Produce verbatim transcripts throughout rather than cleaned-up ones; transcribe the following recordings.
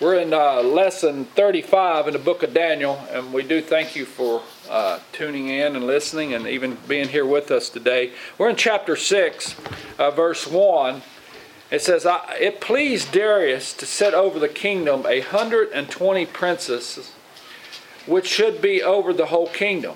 We're in uh, lesson thirty-five in the book of Daniel, and we do thank you for uh, tuning in and listening and even being here with us today. We're in chapter six, uh, verse one. It says, "It pleased Darius to set over the kingdom a hundred and twenty princes, which should be over the whole kingdom.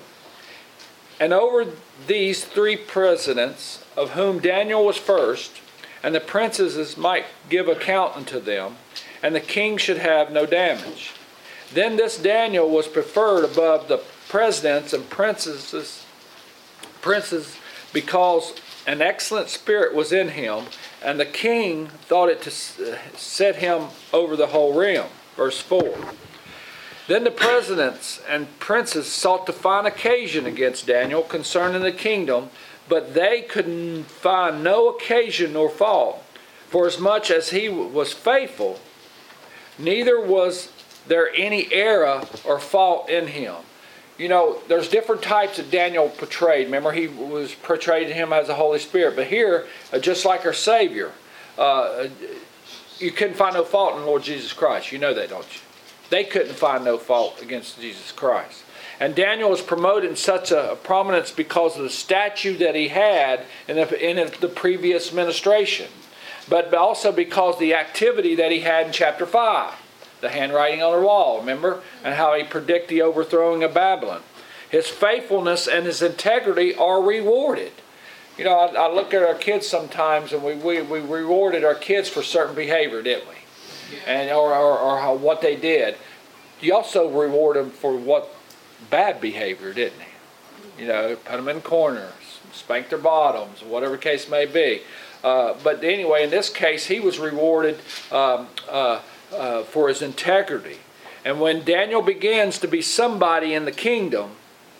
And over these three presidents, of whom Daniel was first, and the princes might give account unto them, and the king should have no damage. Then this Daniel was preferred above the presidents and princesses, princes, because an excellent spirit was in him, and the king thought it to set him over the whole realm." Verse four. "Then the presidents and princes sought to find occasion against Daniel concerning the kingdom, but they could find no occasion nor fault, for as much as he was faithful, neither was there any error or fault in him." You know, there's different types that Daniel portrayed. Remember, he was portrayed to him as the Holy Spirit. But here, uh, just like our Savior, uh, you couldn't find no fault in the Lord Jesus Christ. You know that, don't you? They couldn't find no fault against Jesus Christ. And Daniel was promoted in such a prominence because of the statue that he had in the, in the previous administration. But also because of the activity that he had in chapter five. The handwriting on the wall, remember? And how he predicted the overthrowing of Babylon. His faithfulness and his integrity are rewarded. You know, I, I look at our kids sometimes, and we, we, we rewarded our kids for certain behavior, didn't we? And or, or, or how, what they did. You also reward them for what bad behavior, didn't he? You know, put them in corners, spank their bottoms, whatever the case may be. Uh, but anyway, in this case, he was rewarded um, uh, uh, for his integrity. And when Daniel begins to be somebody in the kingdom,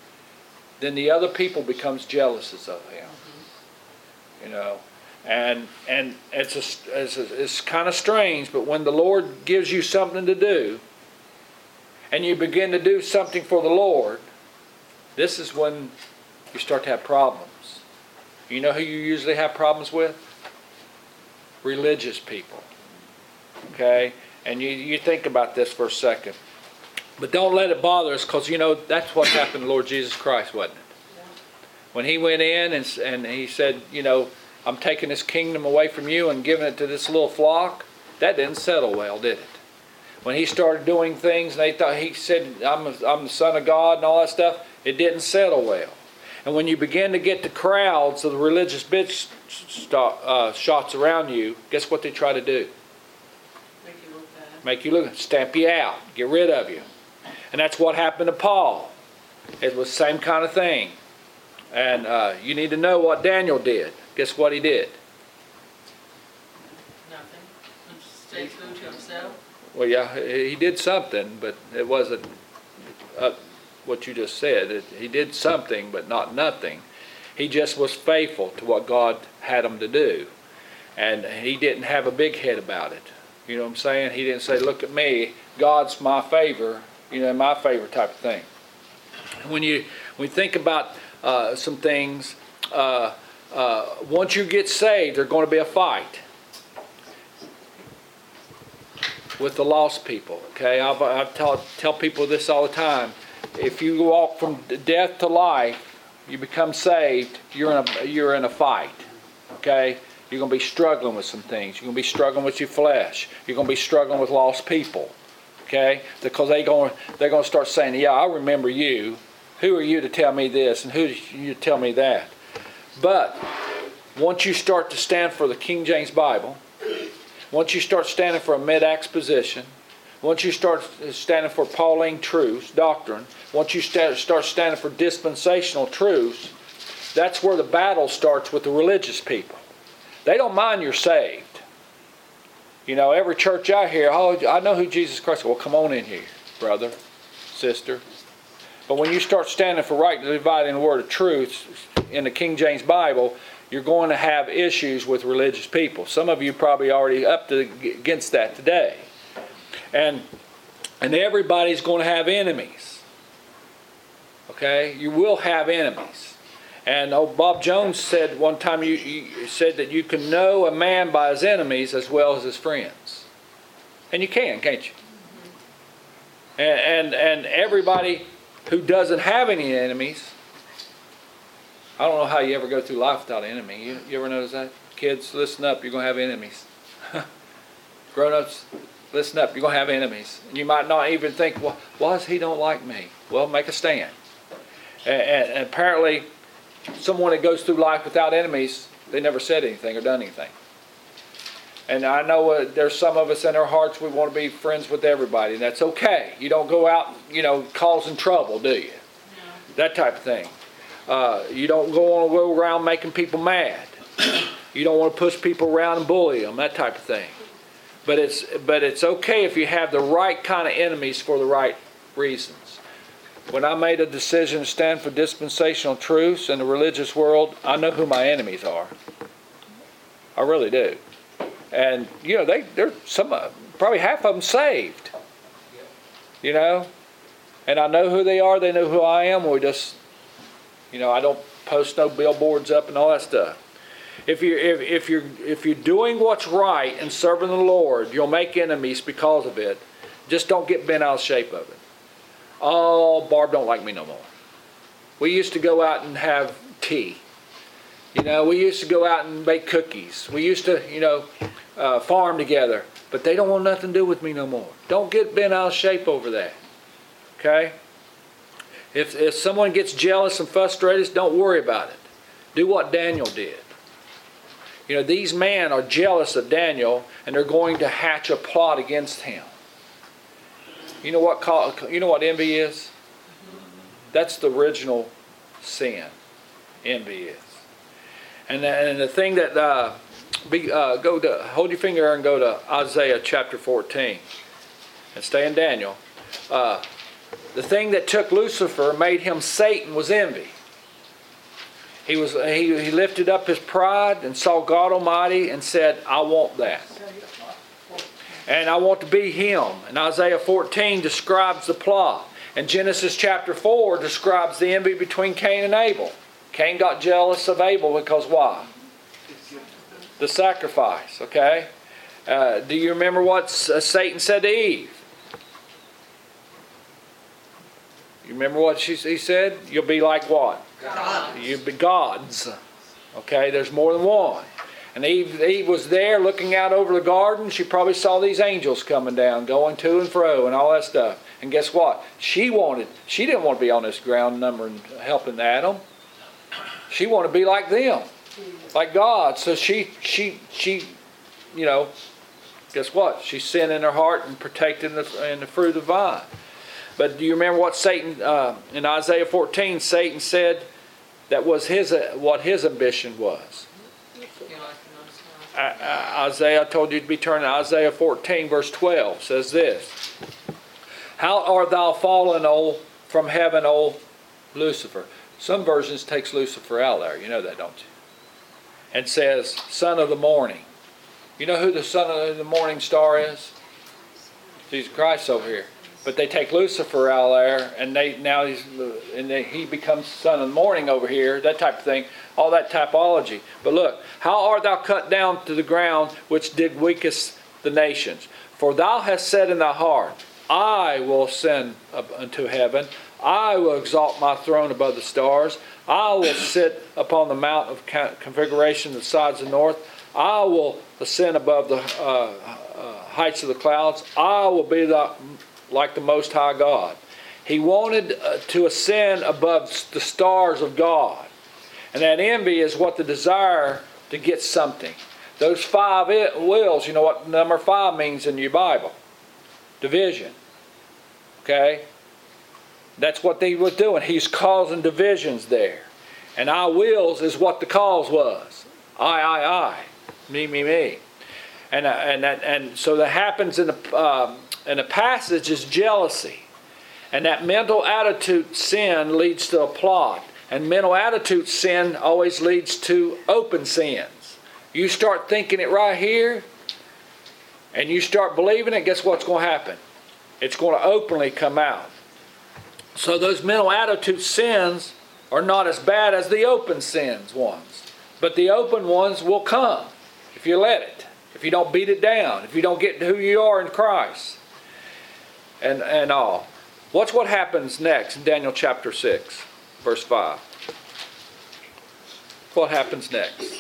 then the other people becomes jealous of him. You know, and and it's a, it's, a, it's kind of strange, but when the Lord gives you something to do, and you begin to do something for the Lord, this is when you start to have problems. You know who you usually have problems with? Religious people. Okay? And you, you think about this for a second. But don't let it bother us, because you know that's what happened to Lord Jesus Christ, wasn't it? When he went in and, and he said, you know, "I'm taking this kingdom away from you and giving it to this little flock," that didn't settle well, did it? When he started doing things and they thought he said, I'm, a, I'm the Son of God and all that stuff, it didn't settle well. And when you begin to get the crowds of the religious bitch uh, shots around you, guess what they try to do? Make you look bad. Make you look, stamp you out, get rid of you. And that's what happened to Paul. It was the same kind of thing. And uh, you need to know what Daniel did. Guess what he did? Nothing. Stay true to himself. Well, yeah, he did something, but it wasn't uh, what you just said. It, he did something, but not nothing. He just was faithful to what God had him to do. And he didn't have a big head about it. You know what I'm saying? He didn't say, "Look at me, God's my favor, you know, my favor," type of thing. When you when you think about uh, some things, uh, uh, once you get saved, there's going to be a fight with the lost people. Okay, I've, I've taught, tell people this all the time. If you walk from death to life, you become saved, you're in a you're in a fight. Okay, you're going to be struggling with some things. You're going to be struggling with your flesh. You're going to be struggling with lost people. Okay, because they going they're going to start saying, "Yeah, I remember you. Who are you to tell me this, and who are you to tell me that?" But once you start to stand for the King James Bible, once you start standing for a mid-acts position, once you start standing for Pauline truths, doctrine, once you start standing for dispensational truths, that's where the battle starts with the religious people. They don't mind you're saved. You know, every church out here, "Oh, I know who Jesus Christ is." Well, come on in here, brother, sister. But when you start standing for right dividing the word of truth in the King James Bible, you're going to have issues with religious people. Some of you probably already up to against that today. And and everybody's going to have enemies. Okay? You will have enemies. And oh, Bob Jones said one time, you, you said that you can know a man by his enemies as well as his friends. And you can, can't you? And, and, and everybody who doesn't have any enemies, I don't know how you ever go through life without an enemy. You, you ever notice that? Kids, listen up, you're going to have enemies. Grown-ups, listen up, you're going to have enemies. And you might not even think, well, why does he don't like me? Well, make a stand. And, and, and apparently, someone that goes through life without enemies, they never said anything or done anything. And I know uh, there's some of us in our hearts, we want to be friends with everybody, and that's okay. You don't go out, you know, causing trouble, do you? No. That type of thing. Uh, you don't go on go around making people mad. You don't want to push people around and bully them, that type of thing. But it's but it's okay if you have the right kind of enemies for the right reasons. When I made a decision to stand for dispensational truths in the religious world, I know who my enemies are. I really do. And you know, they they're some uh, probably half of them saved. You know, and I know who they are. They know who I am. We just, you know, I don't post no billboards up and all that stuff. If you if if you're if you're doing what's right and serving the Lord, you'll make enemies because of it. Just don't get bent out of shape of it. Oh, Barb don't like me no more. We used to go out and have tea. You know, we used to go out and bake cookies. We used to, you know, uh, farm together. But they don't want nothing to do with me no more. Don't get bent out of shape over that. Okay? If, if someone gets jealous and frustrated, don't worry about it. Do what Daniel did. You know, these men are jealous of Daniel, and they're going to hatch a plot against him. You know what, you know what envy is? That's the original sin. Envy is. And the, and the thing that, uh, be, uh, go to, hold your finger there and go to Isaiah chapter fourteen. And stay in Daniel. Uh, the thing that took Lucifer, made him Satan, was envy. He was he, he lifted up his pride and saw God Almighty and said, I want that. And I want to be him. And Isaiah fourteen describes the plot. And Genesis chapter four describes the envy between Cain and Abel. Cain got jealous of Abel because why? The sacrifice, okay? Uh, do you remember what uh, Satan said to Eve? You remember what she, he said? You'll be like what? Gods. You'll be gods. Okay, there's more than one. And Eve, Eve was there looking out over the garden. She probably saw these angels coming down, going to and fro and all that stuff. And guess what? She wanted, she didn't want to be on this ground numbering, helping Adam. She wanted to be like them, like God. So she, she, she, you know, guess what? She sinned in her heart and partaken in the, in the fruit of the vine. But do you remember what Satan, uh, in Isaiah fourteen, Satan said that was his, uh, what his ambition was? Uh, uh, Isaiah, I told you to be turning to Isaiah fourteen, verse twelve, says this. How art thou fallen, O, from heaven, O Lucifer? Some versions takes Lucifer out there. You know that, don't you? And says, son of the morning. You know who the son of the morning star is? Jesus Christ over here. But they take Lucifer out there, and they now he's and they, he becomes son of the morning over here. That type of thing. All that typology. But look, how art thou cut down to the ground, which did weakest the nations? For thou hast said in thy heart, I will ascend unto heaven. I will exalt my throne above the stars. I will sit upon the mount of configuration of the sides of the north. I will ascend above the uh, uh, heights of the clouds. I will be the, like the Most High God. He wanted uh, to ascend above the stars of God. And that envy is what the desire to get something. Those five wills, you know what number five means in your Bible? Division. Okay? That's what they were doing. He's causing divisions there. And I wills is what the cause was. I, I, I. Me, me, me. And uh, and that, and so that happens in the uh, in the passage is jealousy. And that mental attitude sin leads to a plot. And mental attitude sin always leads to open sins. You start thinking it right here, and you start believing it, guess what's going to happen? It's going to openly come out. So those mental attitude sins are not as bad as the open sins ones. But the open ones will come if you let it. If you don't beat it down. If you don't get to who you are in Christ. and, and all. What's what happens next in Daniel chapter six, verse five? What happens next?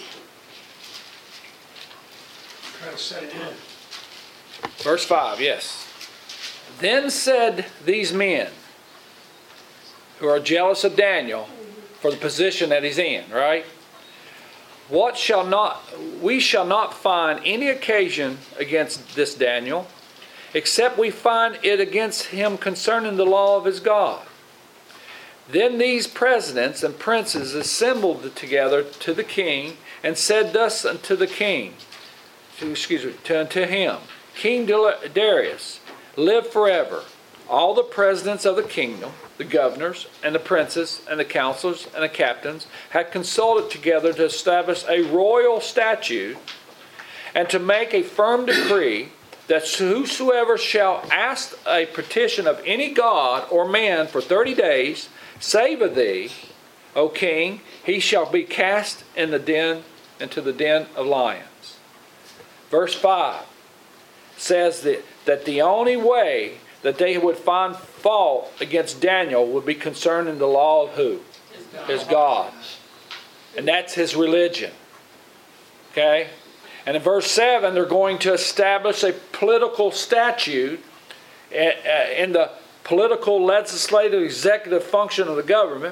Try to set it in. Verse five, yes. Then said these men who are jealous of Daniel for the position that he's in, right? What shall not, we shall not find any occasion against this Daniel, except we find it against him concerning the law of his God. Then these presidents and princes assembled together to the king, and said thus unto the king, excuse me, to, unto him, King Darius, live forever. All the presidents of the kingdom, the governors, and the princes, and the counselors, and the captains, had consulted together to establish a royal statute, and to make a firm decree, that whosoever shall ask a petition of any god or man for thirty days, save of thee, O king, he shall be cast in the den, into the den of lions. Verse five says that, that the only way that they would find fault against Daniel would be concerned in the law of who? His God. His God. And that's his religion. Okay? And in verse seven, they're going to establish a political statute in the political, legislative, executive function of the government.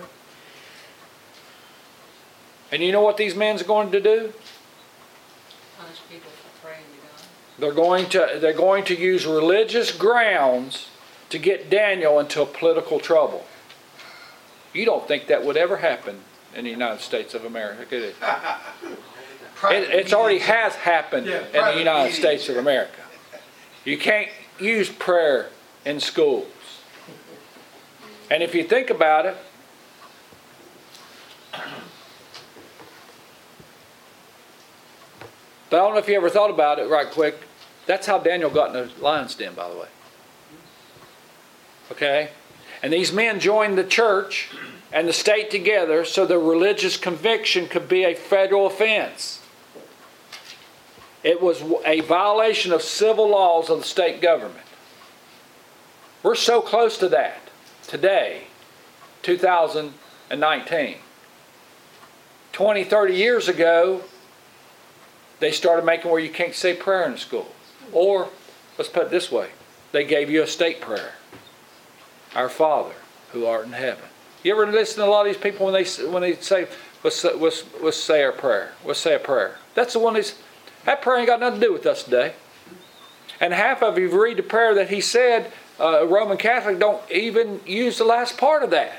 And you know what these men are going to do? Punish people for praying to God. They're going to, they're going to use religious grounds to get Daniel into political trouble. You don't think that would ever happen in the United States of America, could it? It it's already has happened Yeah, in the United meetings. States of America. You can't use prayer in schools. And if you think about it, but I don't know if you ever thought about it right quick. That's how Daniel got in the lion's den, by the way. Okay? And these men joined the church and the state together so their religious conviction could be a federal offense. It was a violation of civil laws of the state government. We're so close to that today, two thousand nineteen. twenty, thirty years ago, they started making where you can't say prayer in the school. Or, let's put it this way, they gave you a state prayer. Our Father, who art in heaven. You ever listen to a lot of these people when they when they say, let's, let's, let's say our prayer. Let's say a prayer. That's the one that's, that prayer ain't got nothing to do with us today. And half of you read the prayer that he said, uh, Roman Catholic don't even use the last part of that.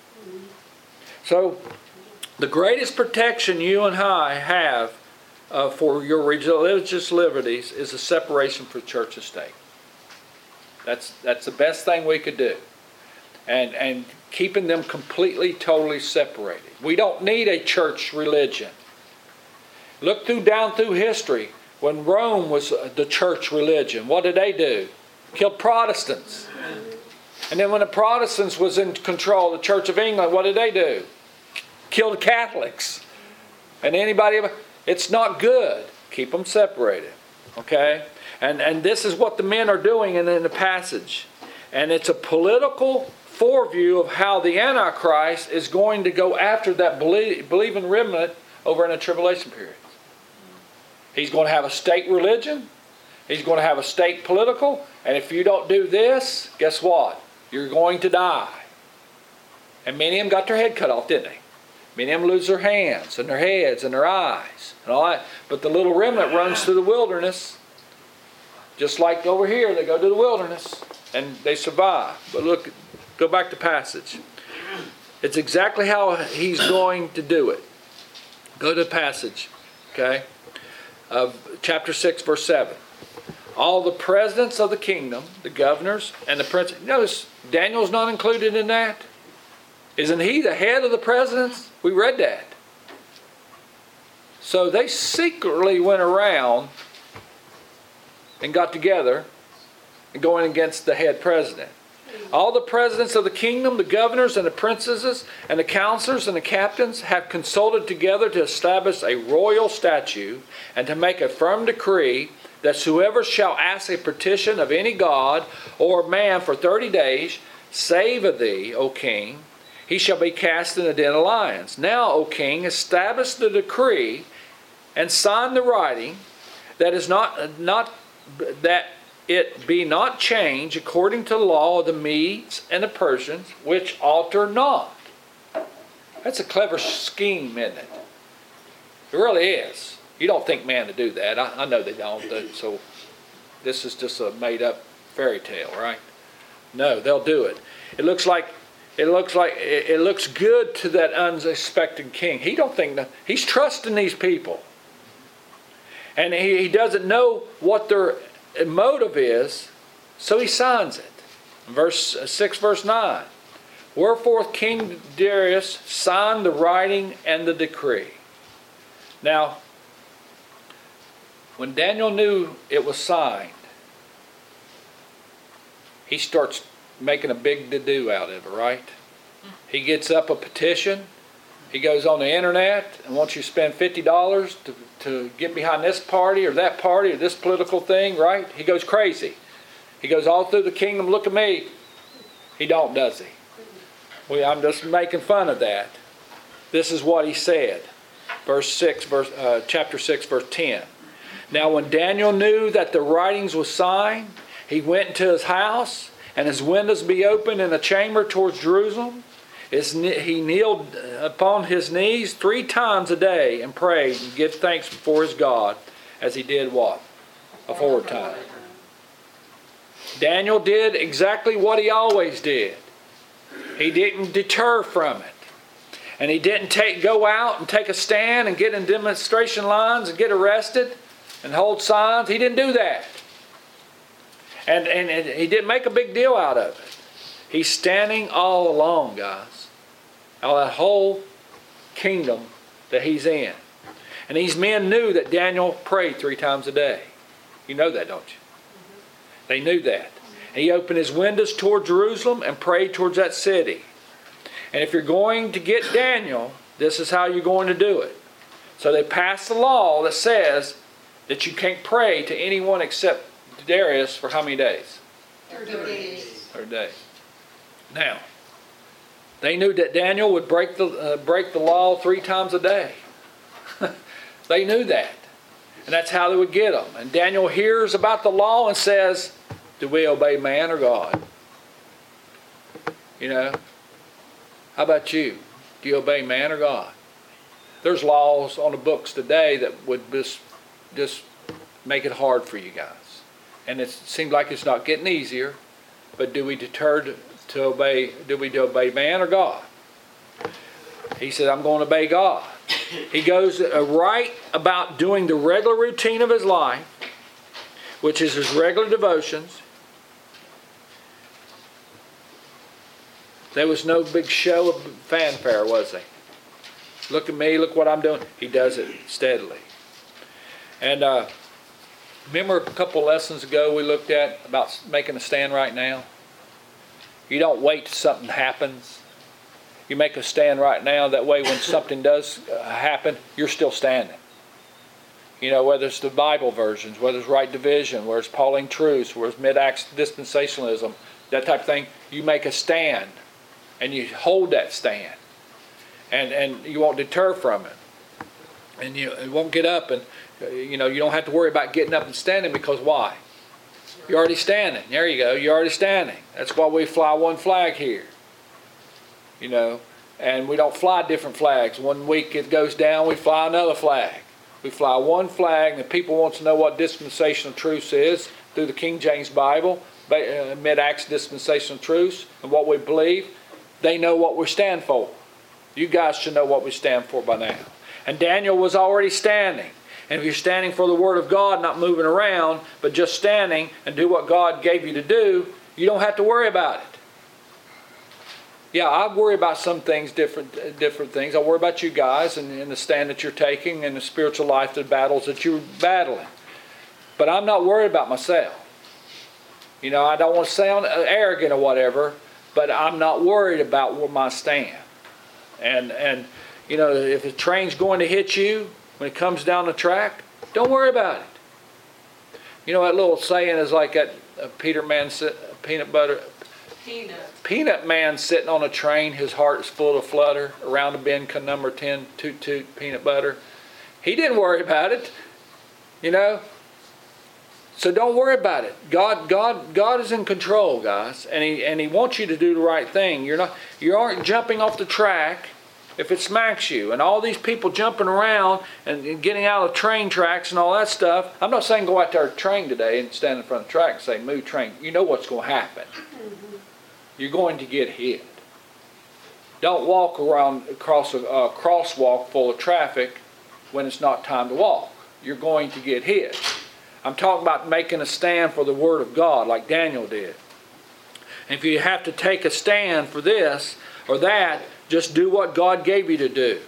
So, the greatest protection you and I have uh, for your religious liberties is a separation from church and state. That's that's the best thing we could do. And and keeping them completely, totally separated. We don't need a church religion. Look through down through history. When Rome was the church religion, what did they do? Killed Protestants. And then when the Protestants was in control, the Church of England, what did they do? Killed Catholics. And anybody, it's not good. Keep them separated. Okay? And and this is what the men are doing in, in the passage. And it's a political foreview of how the Antichrist is going to go after that believe, believing remnant over in the tribulation period. He's going to have a state religion. He's going to have a state political. And if you don't do this, guess what? You're going to die. And many of them got their head cut off, didn't they? Many of them lose their hands and their heads and their eyes and all that. But the little remnant runs through the wilderness. Just like over here, they go to the wilderness and they survive. But look, go back to passage. It's exactly how he's going to do it. Go to the passage, okay, of chapter six, verse seven. All the presidents of the kingdom, the governors, and the princes. Notice, Daniel's not included in that. Isn't he the head of the presidents? We read that. So they secretly went around and got together and going against the head president. All the presidents of the kingdom, the governors and the princesses and the counselors and the captains have consulted together to establish a royal statute and to make a firm decree that whoever shall ask a petition of any god or man for thirty days, save of thee, O king, he shall be cast in the den of lions. Now, O king, establish the decree and sign the writing, that is not not that it be not changed according to the law of the Medes and the Persians, which alter not. That's a clever scheme, isn't it? It really is. You don't think man to do that. I, I know they don't. So this is just a made-up fairy tale, right? No, they'll do it. It looks like it looks like it, it looks good to that unsuspecting king. He don't think that, he's trusting these people, and he, he doesn't know what their motive is, so he signs it. Verse six, verse nine. Wherefore King Darius signed the writing and the decree. Now, when Daniel knew it was signed, he starts making a big to-do out of it, right? He gets up a petition. He goes on the internet and wants you to spend fifty dollars to, to get behind this party or that party or this political thing, right? He goes crazy. He goes all through the kingdom, look at me. He don't, does he? Well, I'm just making fun of that. This is what he said. Verse six, verse, uh, chapter six, verse ten. Now when Daniel knew that the writings was signed, he went into his house, and his windows be open in a chamber towards Jerusalem. He kneeled upon his knees three times a day and prayed and give thanks before his God, as he did what? Aforetime. Daniel did exactly what he always did. He didn't deter from it. And he didn't take go out and take a stand and get in demonstration lines and get arrested and hold signs. He didn't do that. And, and, and he didn't make a big deal out of it. He's standing all alone, guys. Out of that whole kingdom that he's in. And these men knew that Daniel prayed three times a day. You know that, don't you? Mm-hmm. They knew that. And he opened his windows toward Jerusalem and prayed towards that city. And if you're going to get Daniel, this is how you're going to do it. So they passed a law that says that you can't pray to anyone except Darius for how many days? thirty days. thirty days. Now, they knew that Daniel would break the uh, break the law three times a day. They knew that. And that's how they would get them. And Daniel hears about the law and says, do we obey man or God? You know? How about you? Do you obey man or God? There's laws on the books today that would just, just make it hard for you guys. And it seems like it's not getting easier. But do we deter to, to obey, do we obey man or God? He said, I'm going to obey God. He goes right about doing the regular routine of his life, which is his regular devotions. There was no big show of fanfare, was there? Look at me, look what I'm doing. He does it steadily. And uh, remember a couple lessons ago we looked at about making a stand right now? You don't wait till something happens. You make a stand right now. That way when something does happen, you're still standing. You know, whether it's the Bible versions, whether it's right division, whether it's Pauline truths, whether it's mid-acts dispensationalism, that type of thing, you make a stand. And you hold that stand. And and you won't deter from it. And you, you won't get up and, you know, you don't have to worry about getting up and standing because why? You're already standing. There you go. You're already standing. That's why we fly one flag here. You know, and we don't fly different flags. One week it goes down, we fly another flag. We fly one flag, and if people want to know what dispensational truth is through the King James Bible, uh, mid-acts dispensational truths, and what we believe, they know what we stand for. You guys should know what we stand for by now. And Daniel was already standing. And if you're standing for the Word of God, not moving around, but just standing and do what God gave you to do, you don't have to worry about it. Yeah, I worry about some things, different different things. I worry about you guys and, and the stand that you're taking and the spiritual life, the battles that you're battling. But I'm not worried about myself. You know, I don't want to sound arrogant or whatever, but I'm not worried about where my stand. And, and you know, if the train's going to hit you when it comes down the track, don't worry about it. You know that little saying is like that uh, Peter man sit, peanut butter, Peanut. peanut man sitting on a train, his heart is full of flutter. Around the bend come number ten, toot toot, peanut butter. He didn't worry about it, you know. So don't worry about it. God, God, God is in control, guys, and He and He wants you to do the right thing. You're not, you aren't jumping off the track if it smacks you. And all these people jumping around and getting out of train tracks and all that stuff. I'm not saying go out there to train today and stand in front of the track and say, "Move, train." You know what's going to happen. You're going to get hit. Don't walk around across a, a crosswalk full of traffic when it's not time to walk. You're going to get hit. I'm talking about making a stand for the Word of God like Daniel did. And if you have to take a stand for this or that, just do what God gave you to do.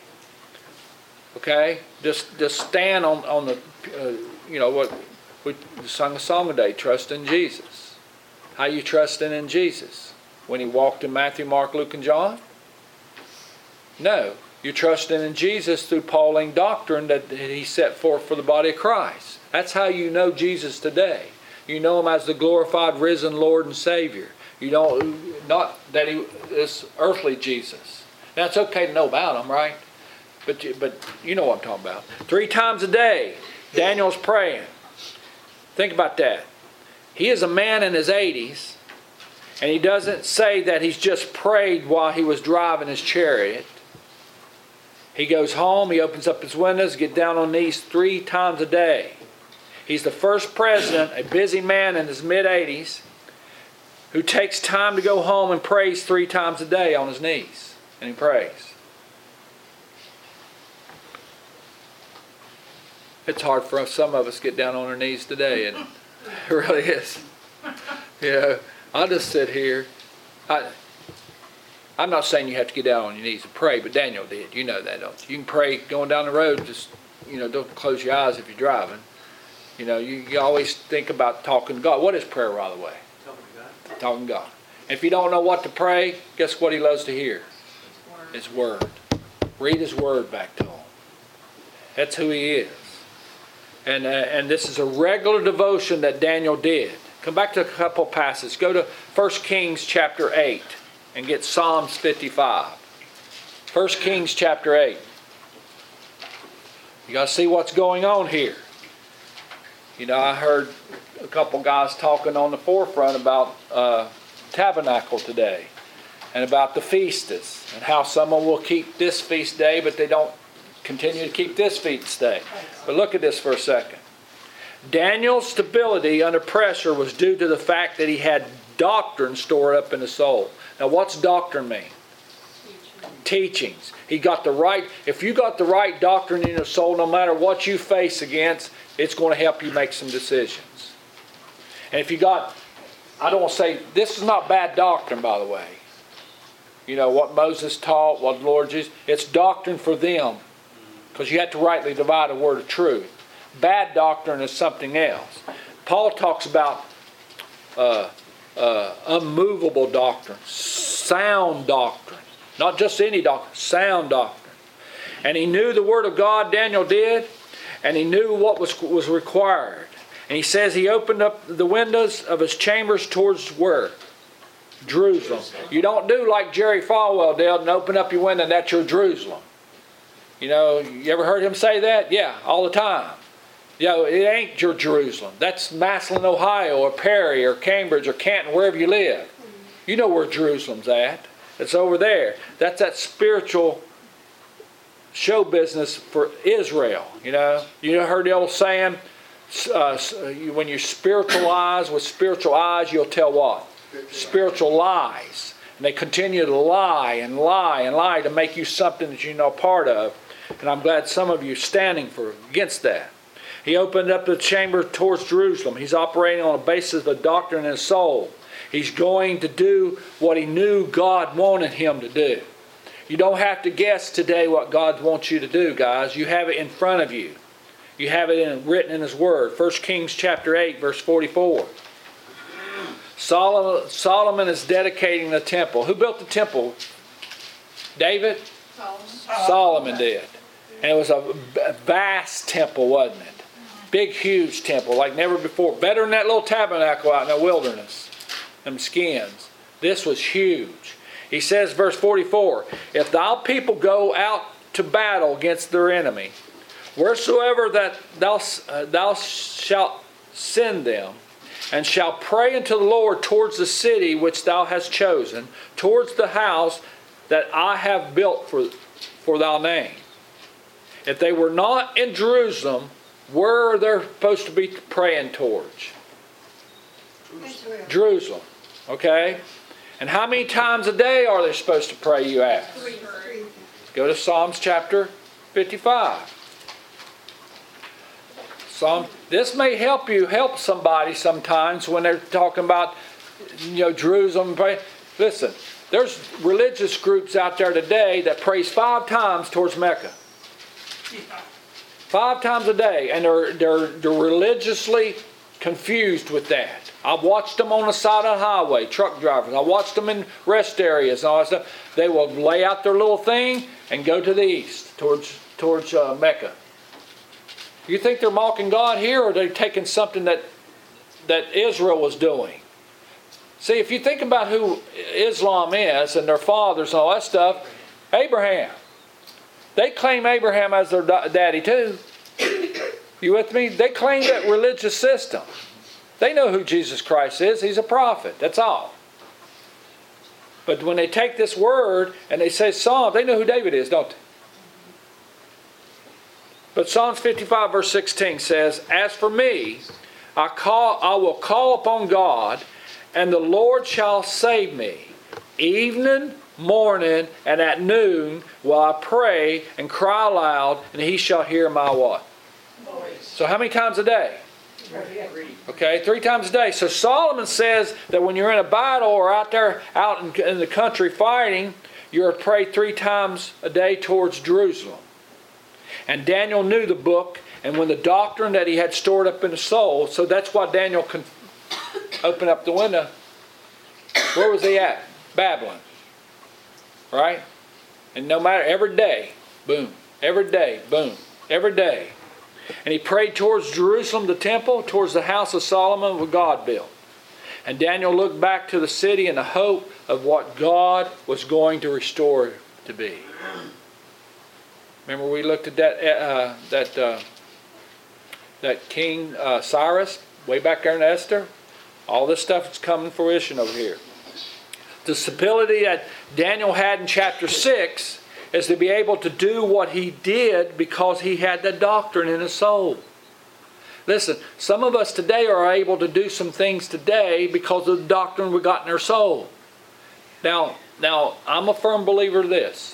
Okay? Just just stand on, on the, uh, you know, what we sung a song today, trust in Jesus. How you trusting in Jesus? When He walked in Matthew, Mark, Luke, and John? No. You're trusting in Jesus through Pauline doctrine that He set forth for the body of Christ. That's how you know Jesus today. You know Him as the glorified, risen Lord and Savior. You don't, not that He is earthly Jesus. Now it's okay to know about Him, right? But you, but you know what I'm talking about. Three times a day, Daniel's praying. Think about that. He is a man in his eighties, and he doesn't say that he's just prayed while he was driving his chariot. He goes home, he opens up his windows, gets down on knees three times a day. He's the first president, a busy man in his mid-eighties, who takes time to go home and prays three times a day on his knees. And he prays. It's hard for some of us to get down on our knees today, and it really is. You know, I'll just sit here. I, I'm not saying you have to get down on your knees and pray, but Daniel did. You know that, don't you? You can pray going down the road. Just, you know, don't close your eyes if you're driving. You know, you, you always think about talking to God. What is prayer, by the way? Talking to God. Talking to God. If you don't know what to pray, guess what He loves to hear? His His word. Word. Read His Word back to Him. That's who He is. And, uh, and this is a regular devotion that Daniel did. Come back to a couple passages. Go to First Kings chapter eight and get Psalms fifty-five. First Kings chapter eight. You got to see what's going on here. You know, I heard a couple guys talking on the forefront about uh, tabernacle today and about the feasts and how someone will keep this feast day, but they don't continue to keep this feast day. But look at this for a second. Daniel's stability under pressure was due to the fact that he had doctrine stored up in his soul. Now, what's doctrine mean? Teachings. He got the right, if you got the right doctrine in your soul, no matter what you face against, it's going to help you make some decisions. And if you got, I don't want to say, this is not bad doctrine, by the way. You know, what Moses taught, what the Lord Jesus, it's doctrine for them. Because you have to rightly divide a word of truth. Bad doctrine is something else. Paul talks about uh, uh, unmovable doctrine, sound doctrine. Not just any doctrine, sound doctrine. And he knew the Word of God, Daniel did, and he knew what was, was required. And he says he opened up the windows of his chambers towards where? Jerusalem. You don't do like Jerry Falwell did and open up your window and that's your Jerusalem. You know, you ever heard him say that? Yeah, all the time. You know, it ain't your Jerusalem. That's Massillon, Ohio, or Perry, or Cambridge, or Canton, wherever you live. You know where Jerusalem's at. It's over there. That's that spiritual show business for Israel. You know, you heard the old saying, uh, when you spiritualize with spiritual eyes, you'll tell what? Spiritual lies. And they continue to lie and lie and lie to make you something that you're not part of. And I'm glad some of you are standing for against that. He opened up the chamber towards Jerusalem. He's operating on the basis of a doctrine in his soul. He's going to do what he knew God wanted him to do. You don't have to guess today what God wants you to do, guys. You have it in front of you. You have it in, written in His Word. First Kings chapter eight, verse forty-four. Solomon, Solomon is dedicating the temple. Who built the temple? David? Solomon. Solomon did. And it was a vast temple, wasn't it? Big, huge temple like never before. Better than that little tabernacle out in the wilderness. Them skins. This was huge. He says, verse forty-four, if thou people go out to battle against their enemy, wheresoever that thou, uh, thou shalt send them, and shalt pray unto the Lord towards the city which thou hast chosen, towards the house that I have built for, for thy name. If they were not in Jerusalem, where are they supposed to be praying towards? Israel. Jerusalem. Okay? And how many times a day are they supposed to pray, you ask? Three. Three. Go to Psalms chapter fifty-five. Psalm, this may help you help somebody sometimes when they're talking about, you know, Jerusalem. Pray. Listen, there's religious groups out there today that prays five times towards Mecca. Five times a day, and they're they're they're religiously confused with that. I've watched them on the side of the highway, truck drivers. I watched them in rest areas and all that stuff. They will lay out their little thing and go to the east, towards towards uh, Mecca. You think they're mocking God here, or are they taking something that that Israel was doing? See, if you think about who Islam is and their fathers and all that stuff, Abraham. They claim Abraham as their daddy too. You with me? They claim that religious system. They know who Jesus Christ is. He's a prophet. That's all. But when they take this word and they say Psalms, they know who David is, don't they? But Psalms fifty-five verse sixteen says, as for me, I call, I will call upon God, and the Lord shall save me. Evening, morning, and at noon will I pray and cry aloud, and he shall hear my what? Voice. So how many times a day? Okay, three times a day. So Solomon says that when you're in a battle or out there out in, in the country fighting, you're to pray three times a day towards Jerusalem. And Daniel knew the book, and when the doctrine that he had stored up in his soul, so that's why Daniel can open up the window. Where was he at? Babylon. Right? And no matter, every day, boom. Every day, boom. Every day. And he prayed towards Jerusalem, the temple, towards the house of Solomon, what God built. And Daniel looked back to the city in the hope of what God was going to restore it to be. Remember we looked at that uh, that uh, that King uh, Cyrus way back there in Esther? All this stuff is coming to fruition over here. The stability that Daniel had in chapter six is to be able to do what he did because he had the doctrine in his soul. Listen, some of us today are able to do some things today because of the doctrine we got in our soul. Now, now I'm a firm believer of this.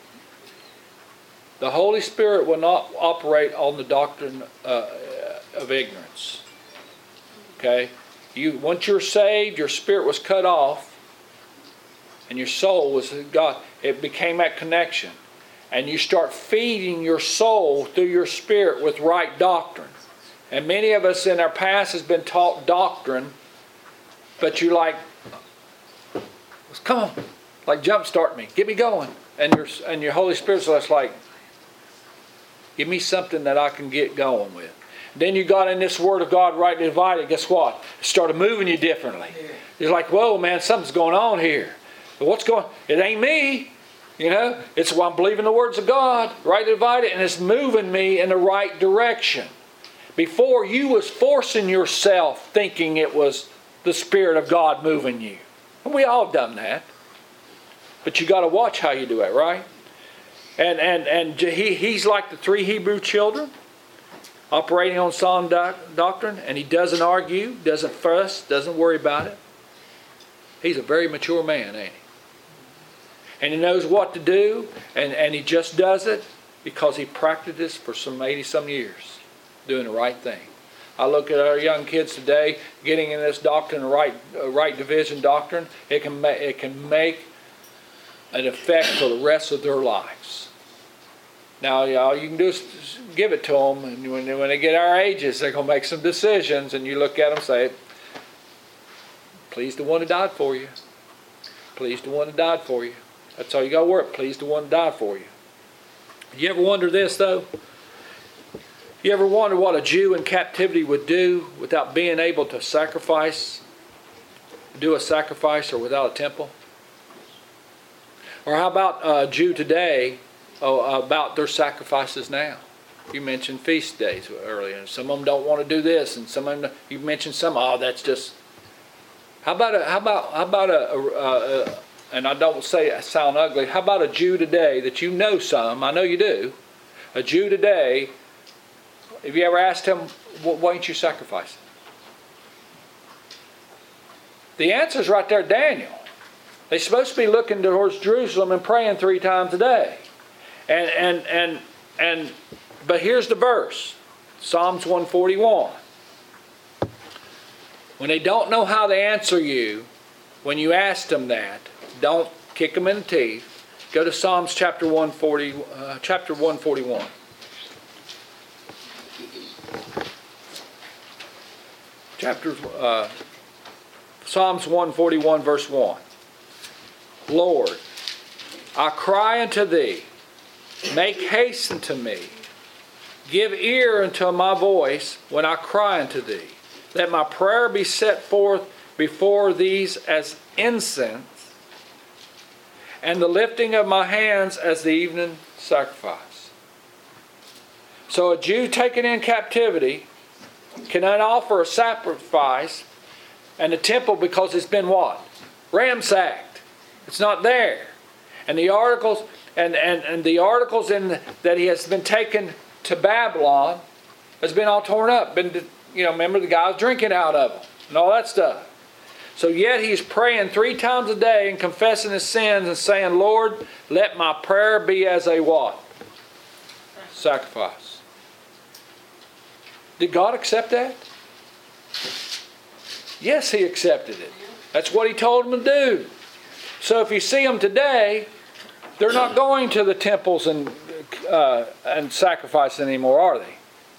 The Holy Spirit will not operate on the doctrine uh, of ignorance. Okay? You, once you're saved, your spirit was cut off, and your soul was God. It became that connection. And you start feeding your soul through your spirit with right doctrine. And many of us in our past has been taught doctrine, but you like, come on, like jumpstart me, get me going. And your and your Holy Spirit's just like, give me something that I can get going with. Then you got in this Word of God rightly divided. Guess what? It started moving you differently. You're like, whoa, man, something's going on here. But what's going on? It ain't me. You know, it's why I'm believing the words of God, rightly divided, and it's moving me in the right direction. Before, you was forcing yourself thinking it was the Spirit of God moving you. And we all done that. But you got to watch how you do it, right? And and and he he's like the three Hebrew children, operating on sound doc, doctrine, and he doesn't argue, doesn't fuss, doesn't worry about it. He's a very mature man, ain't he? And he knows what to do, and, and he just does it because he practiced this for some eighty-some years, doing the right thing. I look at our young kids today, getting in this doctrine, the right, uh, right division doctrine, it can, ma- it can make an effect for the rest of their lives. Now, all you can do is give it to them, and when, when they get our ages, they're going to make some decisions, and you look at them and say, please the one who died for you. Please the one who died for you. That's all you got to work. Please the one who died for you. You ever wonder this, though? You ever wonder what a Jew in captivity would do without being able to sacrifice, do a sacrifice, or without a temple? Or how about a Jew today, oh, about their sacrifices now? You mentioned feast days earlier. Some of them don't want to do this, and some of them, you mentioned some, oh, that's just... How about a, how about, how about a, a, a, a and I don't say it sound ugly, how about a Jew today that you know some, I know you do, a Jew today, have you ever asked him, why ain't you sacrificing? The answer's right there, Daniel. They're supposed to be looking towards Jerusalem and praying three times a day. And, and, and, and, but here's the verse, Psalms one forty-one. When they don't know how to answer you, when you ask them that, don't kick them in the teeth. Go to Psalms chapter one forty, uh, chapter one forty-one. Chapter uh, Psalms one forty-one, verse one. Lord, I cry unto thee, make haste unto me. Give ear unto my voice when I cry unto thee. Let my prayer be set forth before these as incense, and the lifting of my hands as the evening sacrifice. So a Jew taken in captivity cannot offer a sacrifice, and the temple, because it's been what? Ransacked. It's not there. And the articles and, and, and the articles in that he has been taken to Babylon has been all torn up. Been, you know, remember the guy was drinking out of them and all that stuff. So yet he's praying three times a day and confessing his sins and saying, Lord, let my prayer be as a what? Sacrifice. Did God accept that? Yes, He accepted it. That's what He told them to do. So if you see them today, they're not going to the temples and uh, and sacrificing anymore, are they?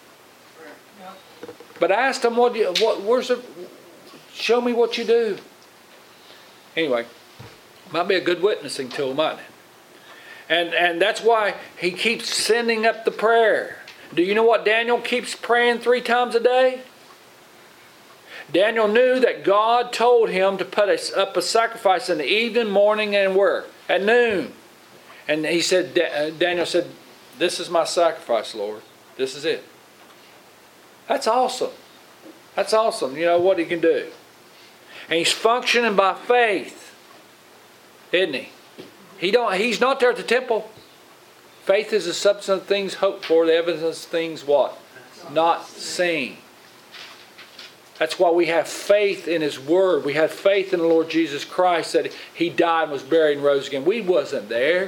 But ask them, what, do you, what where's the, show me what you do. Anyway, might be a good witnessing tool, mightn't it? And, and that's why he keeps sending up the prayer. Do you know what Daniel keeps praying three times a day? Daniel knew that God told him to put a, up a sacrifice in the evening, morning, and where? At noon. And he said, Daniel said, this is my sacrifice, Lord. This is it. That's awesome. That's awesome. You know what he can do. And he's functioning by faith, isn't he? He don't. He's not there at the temple. Faith is the substance of things hoped for, the evidence of things what? Not seen. That's why we have faith in His Word. We have faith in the Lord Jesus Christ that He died and was buried and rose again. We wasn't there.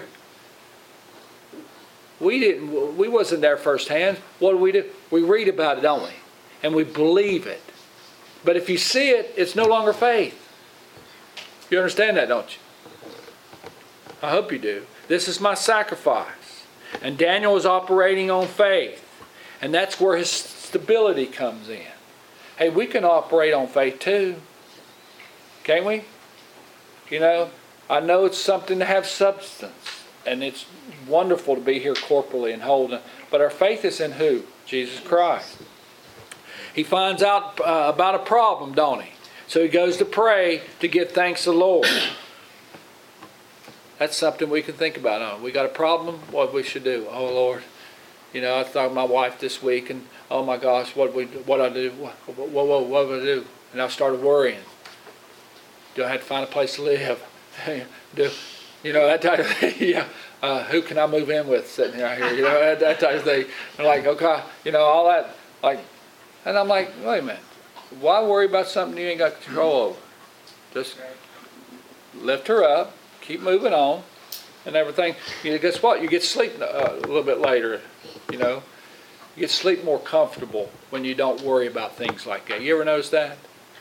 We didn't. We wasn't there firsthand. What do we do? We read about it, don't we? And we believe it. But if you see it, it's no longer faith. You understand that, don't you? I hope you do. This is my sacrifice. And Daniel is operating on faith. And that's where his stability comes in. Hey, we can operate on faith too. Can't we? You know, I know it's something to have substance. And it's wonderful to be here corporally and holding. But our faith is in who? Jesus Christ. He finds out uh, about a problem, don't he? So he goes to pray to give thanks to the Lord. That's something we can think about. Oh, we got a problem? What we should do? Oh, Lord. You know, I thought of my wife this week, and oh my gosh, what we what I do? What what what, what would I do? And I started worrying. Do I have to find a place to live? do you know that type of thing? Yeah. Uh, who can I move in with sitting right here? You know that, that type of thing. And like, okay, you know all that. Like, and I'm like, wait a minute. Why worry about something you ain't got control over? Just lift her up. Keep moving on and everything. You know, guess what? You get sleep uh, a little bit later, you know. You get sleep more comfortable when you don't worry about things like that. You ever notice that?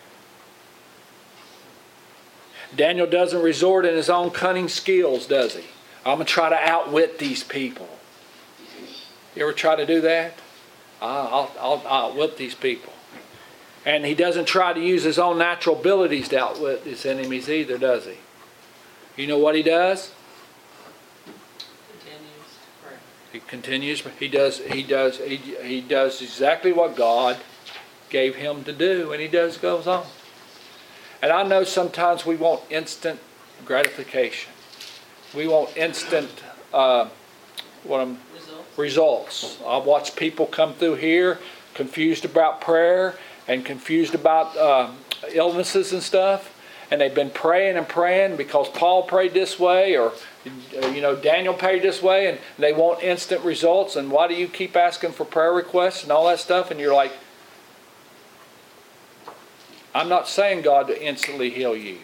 Daniel doesn't resort in his own cunning skills, does he? I'm going to try to outwit these people. You ever try to do that? I'll, I'll, I'll outwit these people. And he doesn't try to use his own natural abilities to outwit his enemies either, does he? You know what he does? Continues to pray. He continues, he does, he does, he, he does exactly what God gave him to do, and he does, goes on. And I know sometimes we want instant gratification. We want instant uh, what I'm, Results. results. I've watched people come through here confused about prayer and confused about uh, illnesses and stuff, and they've been praying and praying because Paul prayed this way, or you know Daniel prayed this way, and they want instant results. And why do you keep asking for prayer requests and all that stuff? And you're like, I'm not saying God to instantly heal you.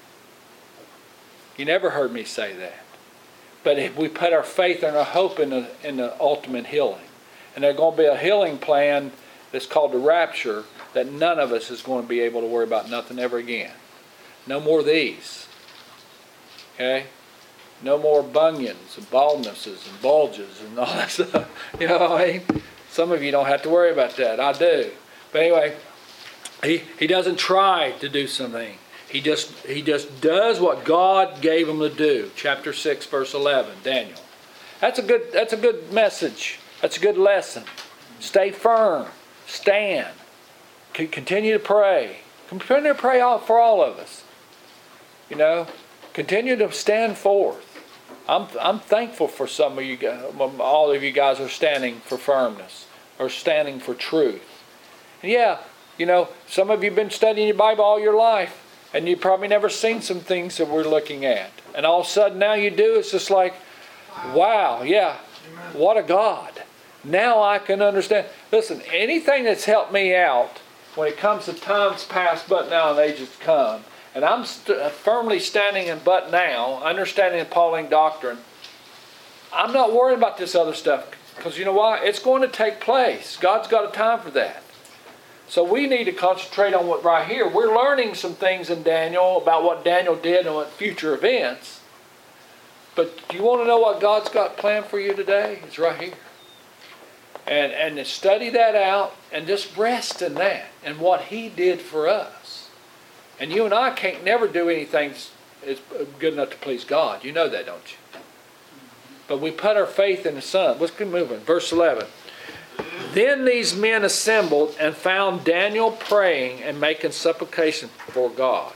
You never heard me say that. But if we put our faith and our hope in the, in the ultimate healing, and there's going to be a healing plan that's called the rapture, that none of us is going to be able to worry about nothing ever again. No more of these. Okay? No more bunions and baldnesses and bulges and all that stuff. You know what I mean? Some of you don't have to worry about that. I do. But anyway, he, he doesn't try to do something. He just he just does what God gave him to do. Chapter six, verse eleven, Daniel. That's a good that's a good message. That's a good lesson. Stay firm. Stand. C- continue to pray. Continue to pray all, for all of us. You know, continue to stand forth. I'm I'm thankful for some of you guys. All of you guys are standing for firmness, or standing for truth. And yeah, you know, some of you have been studying your Bible all your life, and you've probably never seen some things that we're looking at. And all of a sudden now you do. It's just like, wow, yeah, what a God. Now I can understand. Listen, anything that's helped me out when it comes to times past but now and ages to come, and I'm st- firmly standing in but now, understanding the Pauline doctrine, I'm not worried about this other stuff. Because you know why? It's going to take place. God's got a time for that. So we need to concentrate on what right here. We're learning some things in Daniel about what Daniel did and what future events. But do you want to know what God's got planned for you today? It's right here. And and to study that out and just rest in that and what He did for us. And you and I can't never do anything that's good enough to please God. You know that, don't you? But we put our faith in the Son. Let's keep moving. Verse eleven. Then these men assembled and found Daniel praying and making supplication for God.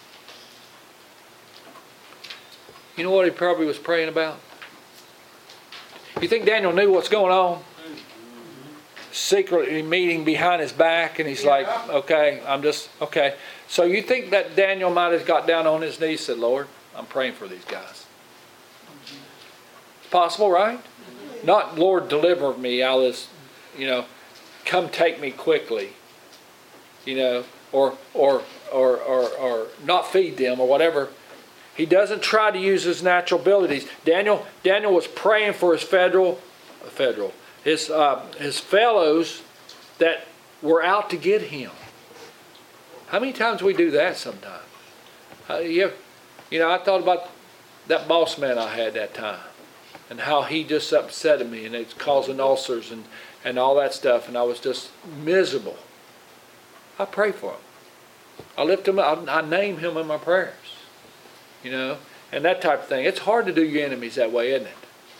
You know what he probably was praying about? You think Daniel knew what's going on? Secretly meeting behind his back, and he's like, okay, I'm just, okay. So you think that Daniel might have got down on his knees and said, Lord, I'm praying for these guys. It's possible, right? Not, Lord, deliver me out of this, you know, come take me quickly, you know, or, or, or, or, or not feed them or whatever. He doesn't try to use his natural abilities. Daniel, Daniel was praying for his federal, federal, his uh, his fellows that were out to get him. How many times we do that sometimes? Uh, you, have, you know, I thought about that boss man I had that time, and how he just upset me, and it's causing ulcers and, and all that stuff, and I was just miserable. I pray for him. I lift him up. I, I name him in my prayers. You know, and that type of thing. It's hard to do your enemies that way, isn't it?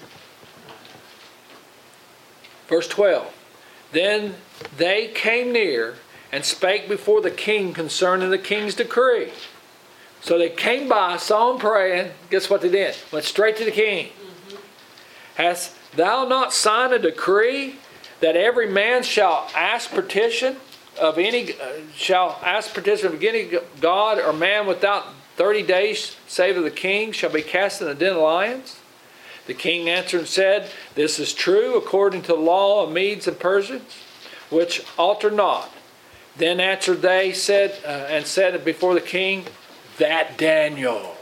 Verse twelve. Then they came near and spake before the king concerning the king's decree. So they came by, saw him praying. Guess what they did? Went straight to the king. Mm-hmm. Hast thou not signed a decree that every man shall ask petition of any uh, shall ask petition of any god or man without thirty days, save of the king, shall be cast in the den of lions? The king answered and said, This is true according to the law of Medes and Persians, which alter not. Then answered they said uh, and said before the king, That Daniel.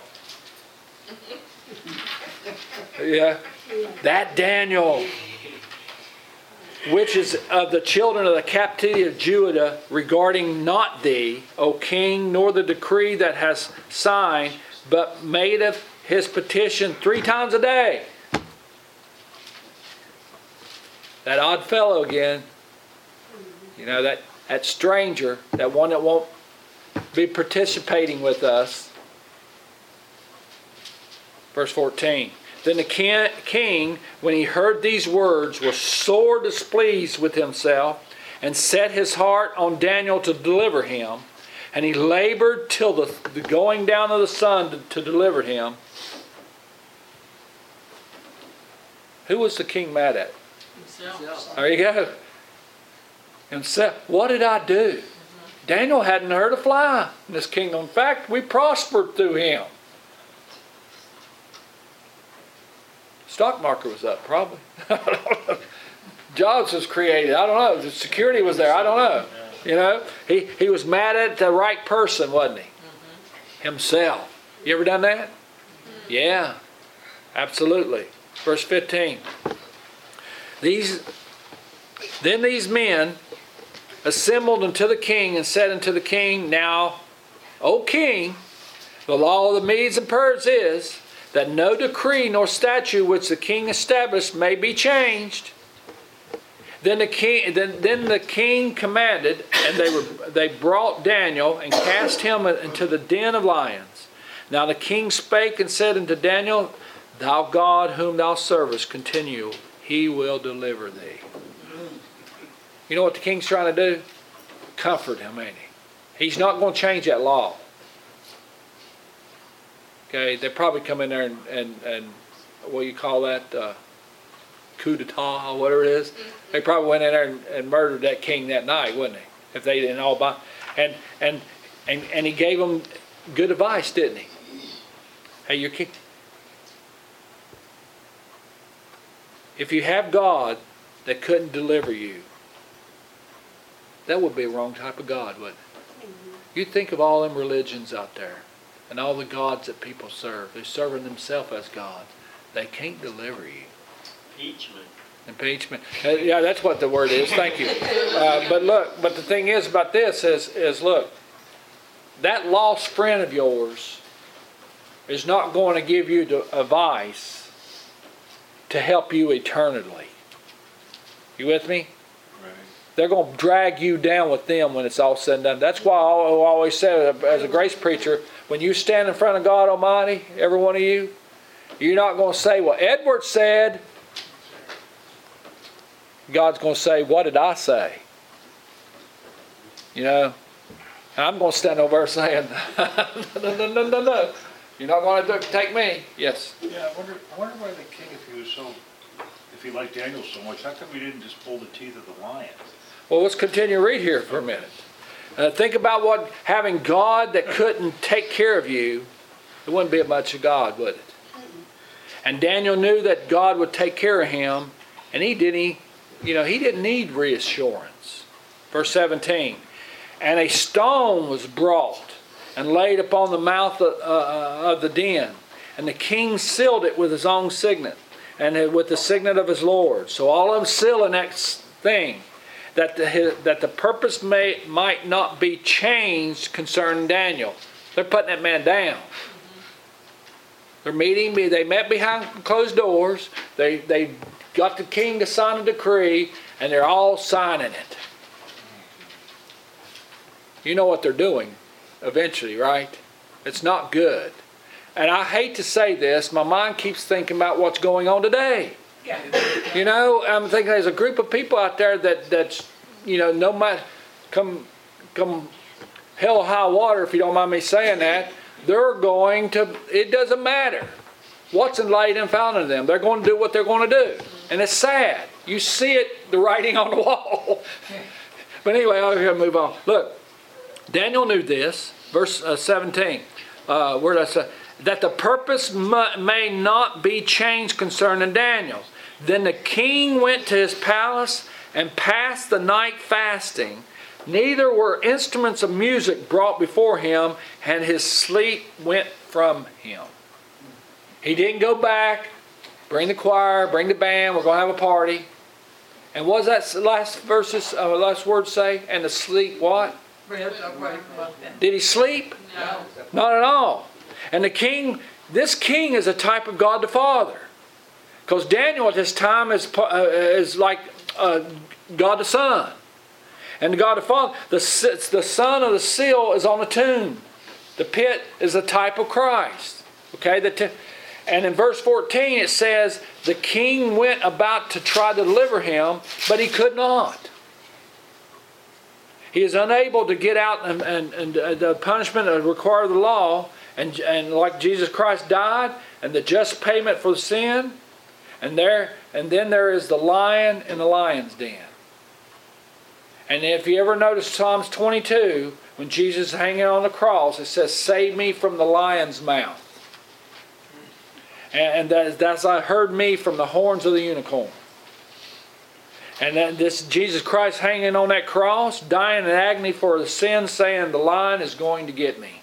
Yeah, that Daniel, which is of the children of the captivity of Judah, regarding not thee, O king, nor the decree that has signed, but made of his petition three times a day. That odd fellow again. You know, that, that stranger, that one that won't be participating with us. Verse fourteen. Then the king, when he heard these words, was sore displeased with himself, and set his heart on Daniel to deliver him. And he labored till the, the going down of the sun to, to deliver him. Who was the king mad at? Himself. There you go. Himself. What did I do? Mm-hmm. Daniel hadn't hurt a fly in this kingdom. In fact, we prospered through him. Stock market was up, probably. Jobs was created. I don't know. The security was there. I don't know. You know, he, he was mad at the right person, wasn't he? Mm-hmm. Himself. You ever done that? Mm-hmm. Yeah, absolutely. Verse fifteen. These, then these men assembled unto the king and said unto the king, Now, O king, the law of the Medes and Persians is that no decree nor statute which the king established may be changed. Then the king, then, then the king commanded, and they were they brought Daniel and cast him into the den of lions. Now the king spake and said unto Daniel, Thou God whom thou servest continue, he will deliver thee. You know what the king's trying to do? Comfort him, ain't he? He's not going to change that law. Okay, they probably come in there and, and, and what do you call that? Uh, coup d'etat or whatever it is. They probably went in there and, and murdered that king that night, wouldn't they? If they didn't all buy. And, and, and, and he gave them good advice, didn't he? Hey, your king. If you have God that couldn't deliver you, that would be a wrong type of God, wouldn't it? Mm-hmm. You think of all them religions out there and all the gods that people serve. They're serving themselves as God. They can't deliver you. Impeachment. Impeachment. Uh, yeah, that's what the word is. Thank you. Uh, but look, but the thing is about this is, is look, that lost friend of yours is not going to give you the advice to help you eternally. You with me? Right. They're going to drag you down with them when it's all said and done. That's why I always say, as a grace preacher, when you stand in front of God Almighty, every one of you, you're not going to say, well, Edward said. God's going to say, what did I say? You know? And I'm going to stand over there saying, no, no, no, no, no. You're not going to take me. Yes. Yeah, I wonder, I wonder why the king, if he was so, if he liked Daniel so much, how come he didn't just pull the teeth of the lions? Well, let's continue to read here for a minute. Uh, think about what having God that couldn't take care of you, it wouldn't be much of God, would it? And Daniel knew that God would take care of him, and he didn't, he, you know, he didn't need reassurance. Verse seventeen, and a stone was brought and laid upon the mouth of, uh, of the den, and the king sealed it with his own signet, and with the signet of his lord. So all of them sealing that thing, that the, that the purpose may, might not be changed concerning Daniel. They're putting that man down. They're meeting, they met behind closed doors. They, they got the king to sign a decree, and they're all signing it. You know what they're doing eventually, right? It's not good. And I hate to say this, my mind keeps thinking about what's going on today. Yeah. You know, I'm thinking there's a group of people out there that, that's, you know, no matter, come, come hell or high water, if you don't mind me saying that, they're going to, it doesn't matter what's laid and found in them. They're going to do what they're going to do. And it's sad. You see it, the writing on the wall. But anyway, I'm going to move on. Look, Daniel knew this. Verse uh, seventeen. Uh, where did I say? That the purpose may not be changed concerning Daniel. Then the king went to his palace and passed the night fasting. Neither were instruments of music brought before him, and his sleep went from him. He didn't go back, bring the choir, bring the band, we're going to have a party. And what does that last verses, uh, last word say? And the sleep what? Did he sleep? No. Not at all. And the king, this king is a type of God the Father. Because Daniel at this time is, uh, is like uh, God the Son. And God the Father, the, the son of the seal is on the tomb. The pit is a type of Christ. Okay, the t- And in verse fourteen it says, the king went about to try to deliver him, but he could not. He is unable to get out and, and, and the punishment required of the law. And, and like Jesus Christ died, and the just payment for sin. And there, and then there is the lion in the lion's den. And if you ever notice Psalms twenty-two, when Jesus is hanging on the cross, it says, save me from the lion's mouth. And, and that, that's I heard me from the horns of the unicorn. And then this Jesus Christ hanging on that cross, dying in agony for the sin, saying, the lion is going to get me.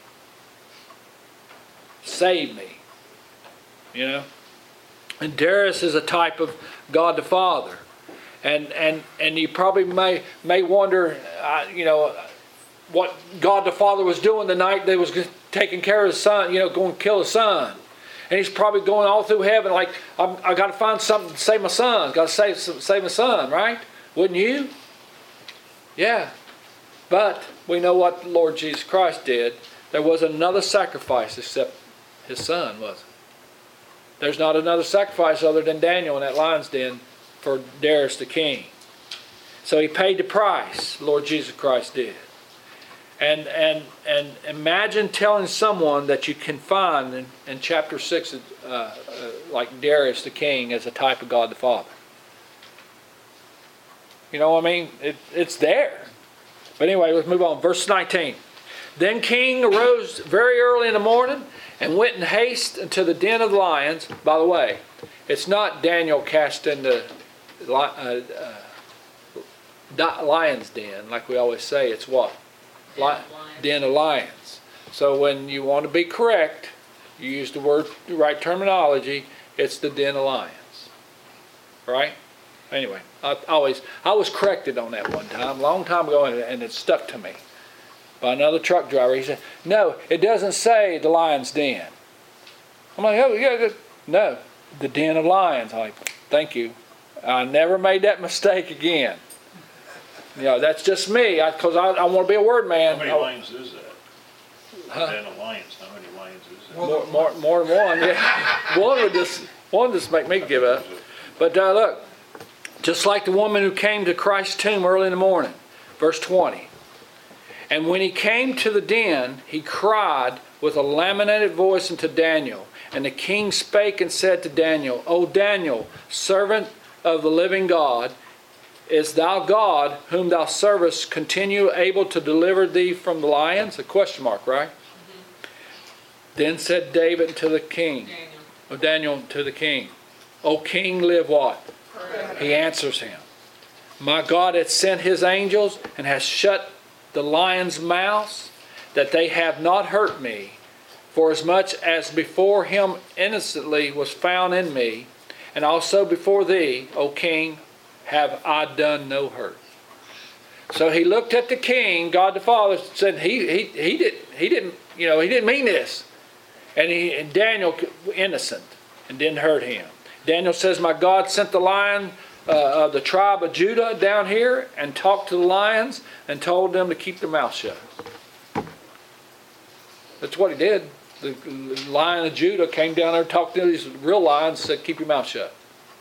Save me. You know? And Darius is a type of God the Father. And and and you probably may may wonder, uh, you know, what God the Father was doing the night they was taking care of his son, you know, going to kill his son. And he's probably going all through heaven like, I'm, I got to find something to save my son. Got to save save my son, right? Wouldn't you? Yeah. But we know what the Lord Jesus Christ did. There wasn't another sacrifice except his son, was it? There's not another sacrifice other than Daniel in that lion's den for Darius the king. So he paid the price, Lord Jesus Christ did. And and and imagine telling someone that you can find in, in chapter six, uh, uh, like Darius the king as a type of God the Father. You know what I mean? It, it's there. But anyway, let's move on. Verse nineteen. Then king arose very early in the morning and went in haste into the den of the lions. By the way, it's not Daniel cast in the uh, uh, lion's den, like we always say. It's what? Li- den of lions. So when you want to be correct, you use the word, the right terminology. It's the den of lions, right? Anyway, I always I was corrected on that one time, a long time ago, and, and it stuck to me by another truck driver. He said, "No, it doesn't say the lion's den." I'm like, "Oh yeah, good." No, the den of lions. I'm like, thank you. I never made that mistake again. You know, that's just me, because I, I, I want to be a word man. How many I, lions is that? Huh? Den of lions, how many lions is that? More, more, more than one. Yeah. one would just one would just make me give up. But uh, look, just like the woman who came to Christ's tomb early in the morning, verse twenty. And when he came to the den, he cried with a laminated voice unto Daniel. And the king spake and said to Daniel, O Daniel, servant of the living God, is thou God, whom thou servest, continue able to deliver thee from the lions? A question mark, right? Mm-hmm. Then said David to the king, Daniel. O Daniel to the king, O king, live what? Forever. He answers him, my God hath sent his angels and has shut the lions' mouths, that they have not hurt me, for as much as before him innocently was found in me, and also before thee, O king, have I done no hurt. So he looked at the king, God the Father, said he he he didn't he didn't you know he didn't mean this, and he and Daniel innocent and didn't hurt him. Daniel says, my God sent the lion uh, of the tribe of Judah down here and talked to the lions and told them to keep their mouth shut. That's what he did. The lion of Judah came down there and talked to these real lions and said, keep your mouth shut.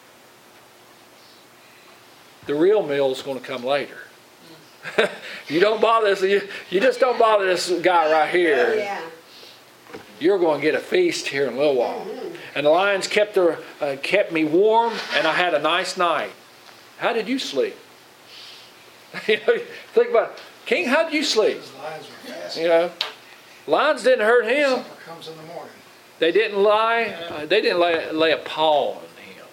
The real meal is going to come later. You don't bother this. You, you just don't bother this guy right here. Yeah. You're going to get a feast here in a little while. And the lions kept their, uh, kept me warm, and I had a nice night. How did you sleep? You know, think about it. King, how did you sleep? Those lions were fast. You know, lions didn't hurt him. Supper comes in the morning. They didn't lie. Uh, they didn't lay, lay a paw on him.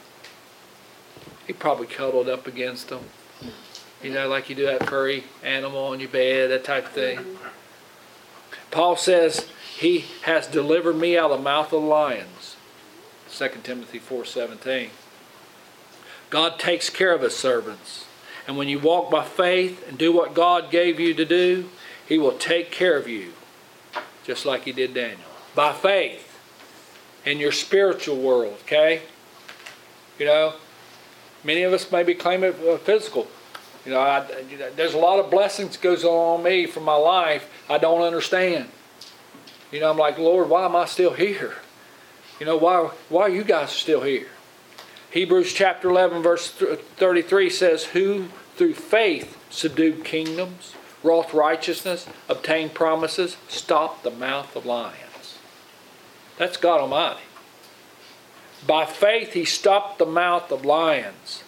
He probably cuddled up against them. You know, like you do that furry animal on your bed, that type of thing. Paul says, he has delivered me out of the mouth of the lions. Second Timothy four seventeen. God takes care of his servants. And when you walk by faith and do what God gave you to do, he will take care of you. Just like he did Daniel. By faith. In your spiritual world, okay? You know, many of us maybe claim it physical. You know, I, there's a lot of blessings goes on me from my life I don't understand. You know, I'm like, Lord, why am I still here? You know, why, why are you guys still here? Hebrews chapter eleven verse thirty-three says, who through faith subdued kingdoms, wrought righteousness, obtained promises, stopped the mouth of lions. That's God Almighty. By faith he stopped the mouth of lions.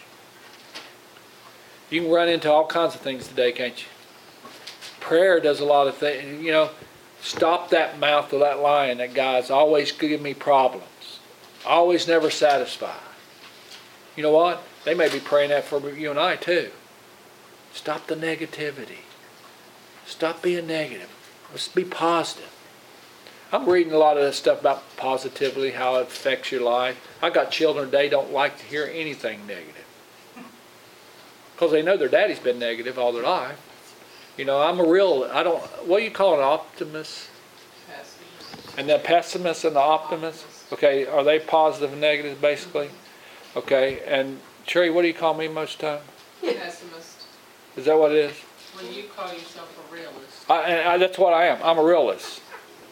You can run into all kinds of things today, can't you? Prayer does a lot of things. You know, stop that mouth of that lion. That guy's always giving me problems. Always never satisfied. You know what? They may be praying that for you and I too. Stop the negativity. Stop being negative. Let's be positive. I'm reading a lot of this stuff about positively, how it affects your life. I got children today don't like to hear anything negative. Because they know their daddy's been negative all their life. You know, I'm a real, I don't, what do you call an optimist? Pessimist. And the pessimist and the optimist? Okay, are they positive and negative basically? Okay, and Cherry, what do you call me most of the time? Pessimist. Is that what it is? When you call yourself a realist. I, and I, that's what I am. I'm a realist.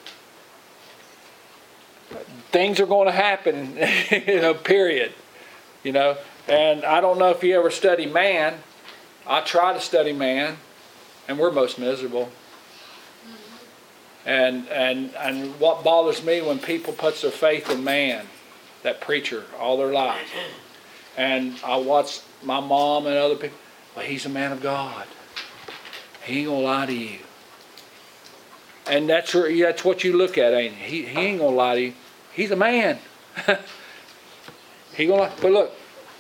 Things are going to happen, you know, period. You know, and I don't know if you ever study man. I try to study man, and we're most miserable. Mm-hmm. And and and what bothers me when people put their faith in man, that preacher, all their lives. And I watch my mom and other people. Well, he's a man of God. He ain't gonna lie to you. And that's that's what you look at, ain't it? He he ain't gonna lie to you. He's a man. He gonna but look.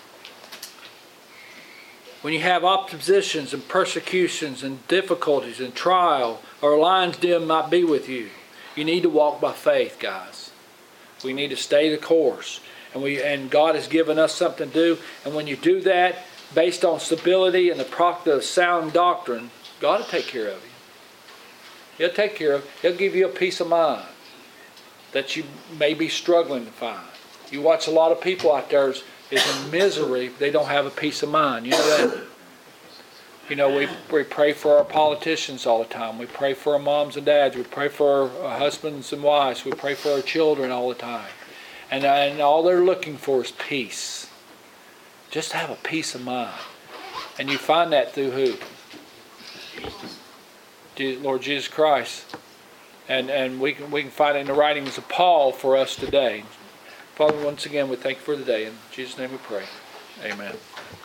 When you have oppositions and persecutions and difficulties and trial, or lion's den might be with you, you need to walk by faith, guys. We need to stay the course. And we and God has given us something to do. And when you do that, based on stability and the proctor of sound doctrine, God will take care of you. He'll take care of you. He'll give you a peace of mind that you may be struggling to find. You watch a lot of people out there is, is in misery. They don't have a peace of mind. You know that? You know, we, we pray for our politicians all the time. We pray for our moms and dads. We pray for our husbands and wives. We pray for our children all the time. And, and all they're looking for is peace. Just have a peace of mind. And you find that through who? Lord Jesus Christ. And and we can we can find it in the writings of Paul for us today. Father, once again, we thank you for the day. In Jesus' name we pray. Amen.